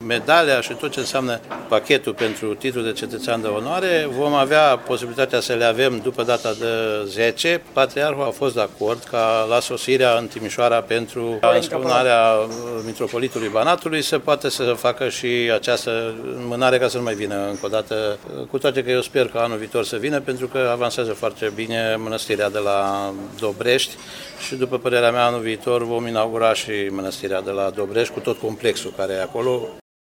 medalia și tot ce înseamnă pachetul pentru titlul de cetățean de onoare, vom avea posibilitatea să le avem după data de 10. Patriarhul a fost de acord ca la sosirea în Timișoara pentru înspăunarea mitropolitului Banatului să poate să facă și această înmânare ca să nu mai vină încă o dată, cu toate că eu sper că anul viitor să vină, pentru că avansează foarte bine mănăstirea de la Dobrești și după părerea mea anul viitor vom inaugura și mănăstirea de la Dobrești cu tot complexul care e acolo.